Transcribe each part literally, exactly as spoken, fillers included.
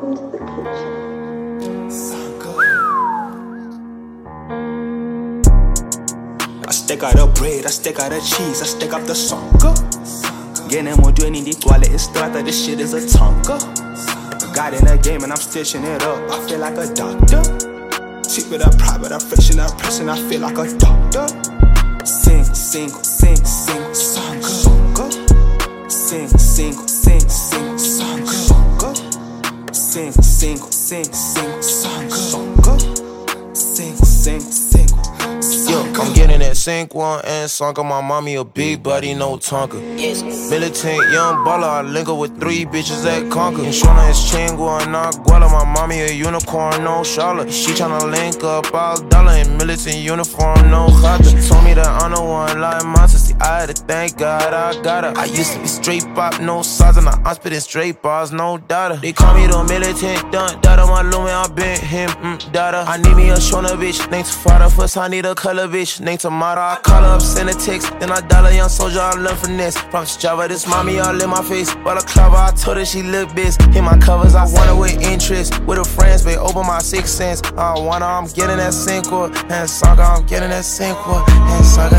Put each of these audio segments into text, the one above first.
Welcome to the kitchen. I stick out the bread, I stick out the cheese, I stick up the soccer. Ganemo doing the toilet, it's strata, this shit is a tonka. Got in the game and I'm stitching it up, I feel like a doctor. Cheap with a private, I'm fresh and I'm pressing, I feel like a doctor. Sing, sing, sing, sing, song, song. Sing, sing, sing, sing, song, song. Sing, sing, sing, sing, song, song. Sing, sing, sing. Yo, I'm getting that sink one and sunk on my mommy a big buddy, no Tonka. Militant young baller, I link up with three bitches that conquer. And Shona is Chingua and Aguela, my mommy a unicorn, no Charlotte. She tryna link up all dollar in militant uniform, no Khata. Told me that I'm the one like monster, see I had to thank God I got her. I used to be straight pop, no size, and I'm spitting straight bars, no data. They call me the militant dun dada, my lumen, I been him, mm, dada. I need me a Shona bitch, named Tafada, first I need a color bitch, named Tomato. I call her up, send a text, then I dial a young soldier, I learn finesse. From Java, this mommy all in my face, but a clever, I told her she look best. Hit my covers, I want her with interest. With her friends, they open my sixth sense. I want her, I'm getting that Cinco, and Saga, I'm getting that Cinco, and Saga,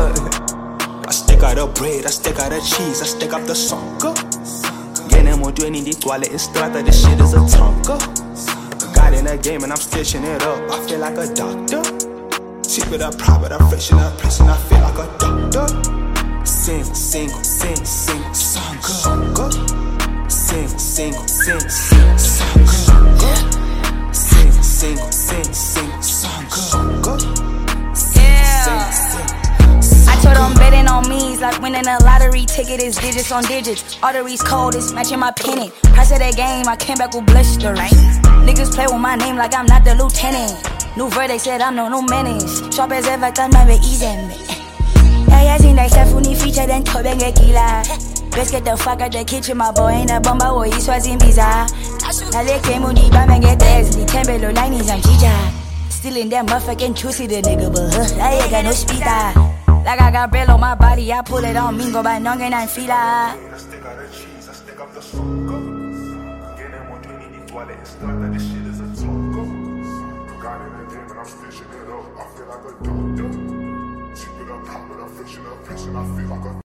yeah. I stick out the bread, I stick out the cheese, I stick up the soccer. Ganemo doing the toilet, it's strata, this shit is a tonka. Got in the game and I'm stitching it up, I feel like a doctor. Cheap with a private, I'm fresh and I'm pressing, I feel like a doctor. Sing, sing, sing, sing, song, song. Sing, sing, sing, sing, song, song. Sing, sing, sing, sing, song, song. Yeah. I told them betting on me, it's like winning a lottery ticket, is digits on digits. Arteries cold, it's matching my pennant. Price of that game, I came back with blistering. Niggas play with my name like I'm not the lieutenant. New verdict said I'm no no menace. Sharp as ever, done my way easy. Yeah, yeah, seen that stuff when he featured and told them get killer. Let's get the fuck out the kitchen, my boy ain't a bomber, boy, he's swazing bizarre. Now they came on the bomb and get theirs, the temple line is on chicha. Still in that motherfucking juicy, the nigga, but huh, I ain't got no speeder. Like I got bread on my body, I pull it on me, go by nong and I'm fila. I stick out the cheese, I stick up the soccer. Ganemo doing the toilet, it's strata, this shit is a tonka. Got in the game and I'm stitching it up, I feel like a doctor. Cheap with a prop, but I'm fishing up, fishing, I feel like a